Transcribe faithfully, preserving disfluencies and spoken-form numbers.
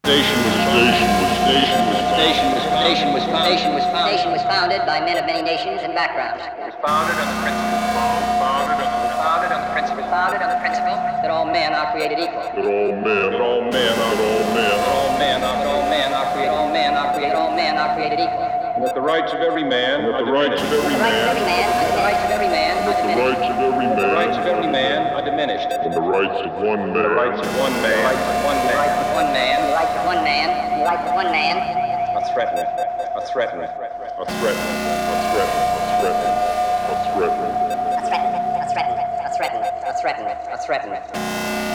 Nation was station was station was Nation was nation was nation was nation was founded by men of many nations and backgrounds. It was founded on the principle. Founded on the founded on the principle. Founded on the principle that all men are created equal. That all men, that all men, that all men, that all men are, that all men are created, all men are created, all men are created equal. And that the rights of every man, that the rights of every man, the rights of every man, that the rights of every man, the rights of every man are diminished. And the rights of one man, the rights of one man, the rights of one man, the rights of one man, the rights of one man, are threatened, are threatened, are threatened, are threatened, are threatened, are threatened, are threatened, are threatened, are threatened, are threatened, are threatened, are threatened.